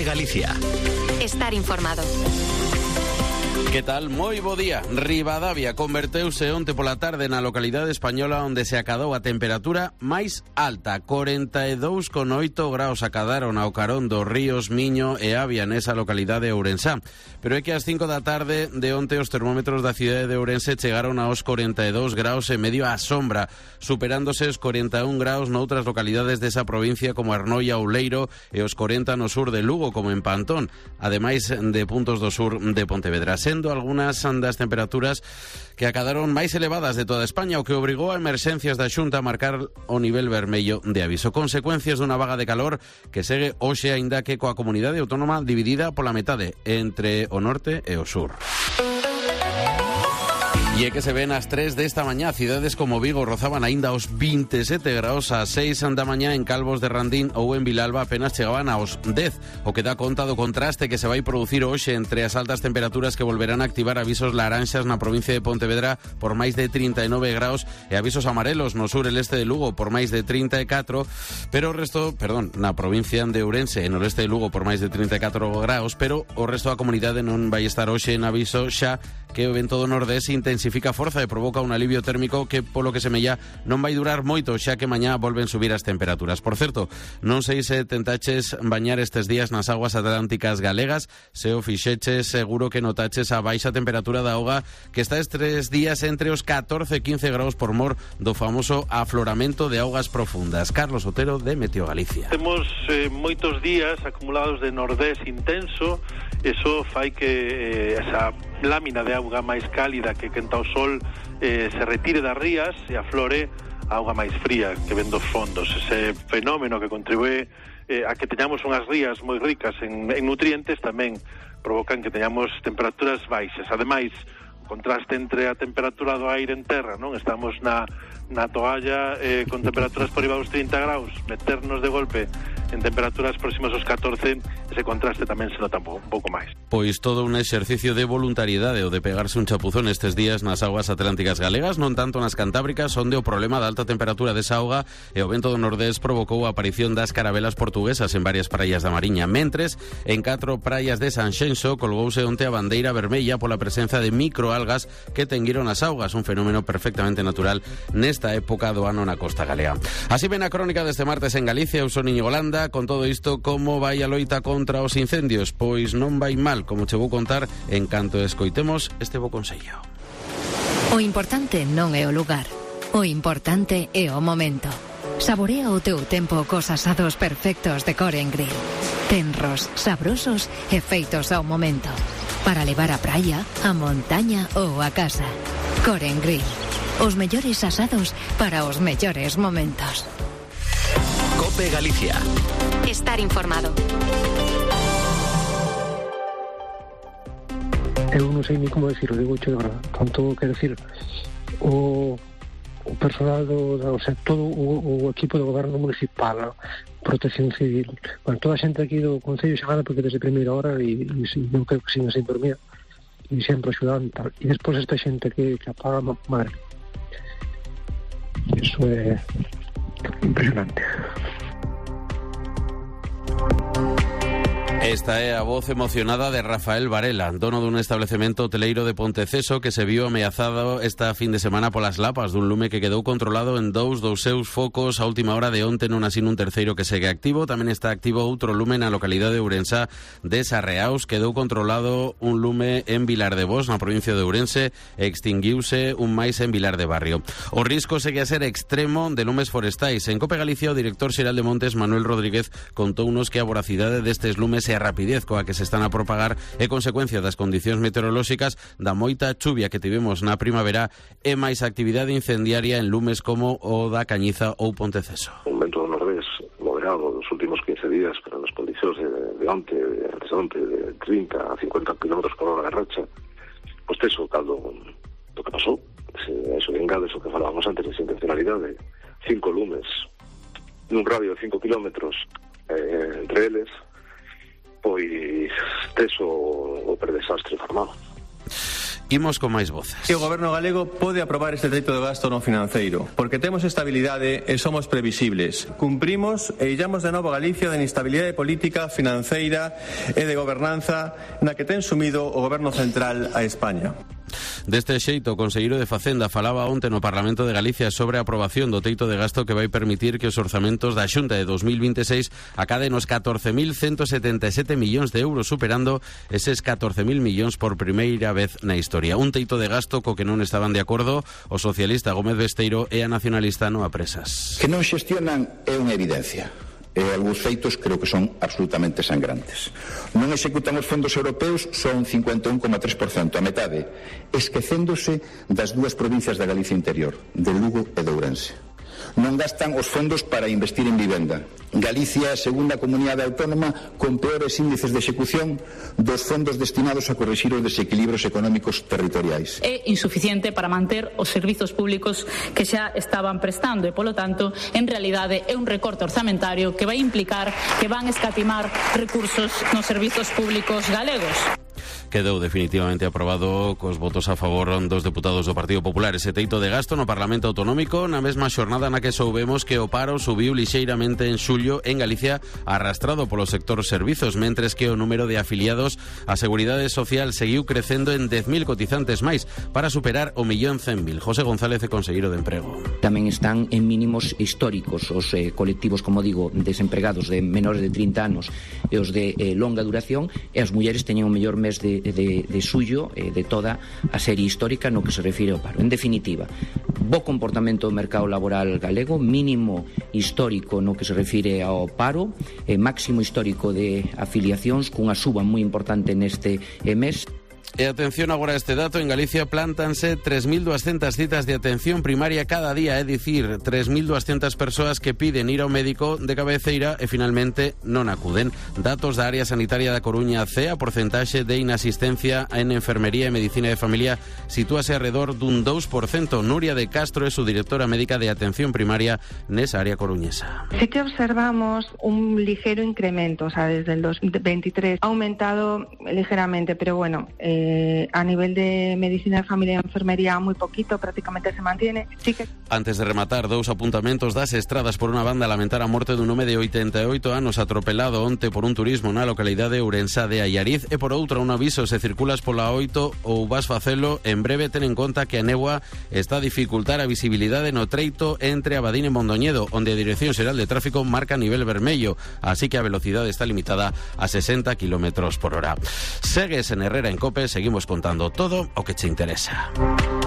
COPE Galicia. Estar informado. Que tal? Moi bo día. Ribadavia converteuse onte pola tarde na localidade española onde se acadou a temperatura máis alta. 42,8 graus acadaron ao carón dos ríos Miño e Avia nesa localidade ourensá. Pero é que ás 5 da tarde de onte os termómetros da cidade de Ourense chegaron aos 42 graus e medio á sombra, superándose os 41 graus noutras localidades desa provincia como Arnoia ou Leiro e os 40 no sur de Lugo como en Pantón, ademais de puntos do sur de Pontevedra, sendo algunas das temperaturas que acadaron máis elevadas de toda España, o que obrigou a Emerxencias da Xunta a marcar o nivel vermello de aviso. Consecuencias dunha vaga de calor que segue hoxe aínda que coa comunidade autónoma dividida pola metade entre o norte e o sur. E é que se ven ás 3 desta mañá, cidades como Vigo rozaban aínda os 27 graus, ás 6 da mañá en Calvos de Randín ou en Vilalba apenas chegaban aos 10, o que dá conta do contraste que se vai producir hoxe entre as altas temperaturas que volverán a activar avisos laranxas na provincia de Pontevedra por máis de 39 graus e avisos amarelos no sur e leste de Lugo por máis de 34, pero o resto, na provincia de Ourense e no leste de Lugo por máis de 34 graus, pero o resto da comunidade non vai estar hoxe en aviso xa que o vento do nordés intensifica a forza e provoca un alivio térmico que, polo que semella, non vai durar moito, xa que mañá volven subir as temperaturas. Por certo, non sei se tentaches bañar estes días nas aguas atlánticas galegas, se o fixeches seguro que notaches a baixa temperatura da auga que está estes días entre os 14 e 15 graus por mor do famoso afloramento de augas profundas. Carlos Otero, de Meteo Galicia. Temos moitos días acumulados de nordés intenso, eso fai que esa lámina de auga máis cálida que quenta o sol se retire das rías e aflore a auga máis fría que ven dos fondos. Ese fenómeno que contribúe a que teñamos unhas rías moi ricas en nutrientes tamén provocan que teñamos temperaturas baixas. Ademais, o contraste entre a temperatura do aire en terra, non? Estamos na toalla con temperaturas por riba dos 30 graus, meternos de golpe en temperaturas próximas aos 14, ese contraste tamén se nota un pouco máis. Pois todo un exercicio de voluntariedade o de pegarse un chapuzón estes días nas augas atlánticas galegas, non tanto nas cantábricas, onde o problema da alta temperatura desa auga e o vento do nordés provocou a aparición das carabelas portuguesas en varias praias da Mariña. Mentres, en 4 praias de Sanxenxo colgouse onte a bandeira vermella pola presenza de microalgas que tenguiron as augas, un fenómeno perfectamente natural nesta época do ano na costa galega. Así ven a crónica deste martes en Galicia. Eu son Íñigo Landa. Con todo isto, como vai a loita contra os incendios? Pois non vai mal, como che vou contar en canto escoitemos este bo consello. O importante non é o lugar, o importante é o momento. Saborea o teu tempo cos asados perfectos de Core & Grill. Tenros, sabrosos e feitos ao momento. Para levar á praia, á montaña ou a casa. Core & Grill. Os mellores asados para os mellores momentos. COPE Galicia. Estar informado. Eu non sei ni como decirlo, digo de verdad. Tanto quero decir o personal o sea, todo o equipo do goberno municipal, Protección Civil, bueno, toda a xente aquí do Concello xa gana porque desde primeira hora e eu creo que sin dormir e sempre axudando tal. E despois esta xente que apaga, madre, eso é impresionante. Esta é a voz emocionada de Rafael Varela, dono dun establecemento hoteleiro de Ponteceso que se viu ameazado esta fin de semana polas lapas dun lume que quedou controlado en dous dos seus focos a última hora de onte, non así nun terceiro que segue activo. Tamén está activo outro lume na localidade de Ourensá de Sarreaus. Quedou controlado un lume en Vilar de Bos, na provincia de Ourense, e extinguiuse un máis en Vilar de Barrio. O risco segue a ser extremo de lumes forestais. En Cope Galicia, o director xeral de Montes, Manuel Rodríguez, contounos que a voracidade destes lumes e a rapidez coa que se están a propagar é consecuencia das condicións meteorolóxicas, da moita chuvia que tivemos na primavera e máis actividade incendiaria en lumes como o da Cañiza ou Ponteceso. Un vento do nordés moderado dos últimos 15 días, pero nas condicións de onte, antes de onte, de 30 a 50 km por hora de racha, pois teso o caldo do que pasou. Eso engades o que falábamos antes, esa intencionalidade, 5 lumes nun radio de 5 km entre eles, pois teso o desastre formado. Imos con máis voces. O Goberno galego pode aprobar este teito de gasto non financeiro, porque temos estabilidade e somos previsibles. Cumprimos e illamos de novo a Galicia da inestabilidade política, financeira e de gobernanza na que ten sumido o Goberno central a España. Deste xeito, o conselleiro de Facenda falaba onte no Parlamento de Galicia sobre a aprobación do teito de gasto que vai permitir que os orzamentos da Xunta de 2026 acaden os 14.177 millóns de euros, superando eses 14.000 millóns por primeira vez na historia. Un teito de gasto co que non estaban de acordo o socialista Gómez Besteiro e a nacionalista Noa Presas. Que non xestionan é unha evidencia. E algúns feitos creo que son absolutamente sangrantes. Non executan os fondos europeos, son 51,3%, a metade, esquecéndose das dúas provincias da Galicia interior, de Lugo e de Ourense. Non gastan os fondos para investir en vivenda. Galicia é a segunda comunidade autónoma con peores índices de execución dos fondos destinados a corrixir os desequilibrios económicos territoriais. É insuficiente para manter os servizos públicos que xa estaban prestando e, polo tanto, en realidade é un recorte orzamentario que vai implicar que van escatimar recursos nos servizos públicos galegos. Quedou definitivamente aprobado cos votos a favor dos deputados do Partido Popular ese teito de gasto no Parlamento Autonómico na mesma xornada na que soubemos que o paro subiu lixeiramente en xullo en Galicia, arrastrado polo sector servizos, mentres que o número de afiliados á Seguridade Social seguiu crecendo en 10.000 cotizantes máis para superar o 1.100.000. José González é conselleiro de Emprego. Tamén están en mínimos históricos os colectivos, como digo, desempregados de menores de 30 anos e os de longa duración, e as mulleres teñen o mellor mes de suyo de toda a serie histórica no que se refire ao paro. En definitiva, bo comportamento do mercado laboral galego, mínimo histórico no que se refire ao paro, máximo histórico de afiliacións cunha suba moi importante neste mes. E atención agora a este dato, en Galicia plántanse 3.200 citas de atención primaria cada día, é dicir, 3.200 persoas que piden ir ao médico de cabeceira e finalmente non acuden. Datos da área sanitaria da Coruña C, a porcentaxe de inasistencia en enfermería e medicina de familia sitúase alrededor dun 2%. Nuria de Castro é su directora médica de atención primaria nesa área coruñesa. Sí que observamos un ligero incremento, o sea, desde el 2023 ha aumentado ligeramente, pero bueno, a nivel de medicina de familia e enfermería muy poquito, prácticamente se mantiene. Sí que... Antes de rematar, dous apuntamentos das estradas. Por unha banda, lamentar a morte dun home de 88 anos atropelado onte por un turismo na localidade ourensá de Allariz, e por outra un aviso: se circulas pola 8 ou vas facelo en breve, ten en conta que a néboa está a dificultar a visibilidade no treito entre Abadín e Mondoñedo, onde a Dirección Xeral de Tráfico marca nivel vermello, así que a velocidade está limitada a 60 km/h. Segues en Herrera en COPE, seguimos contando todo o que che interesa.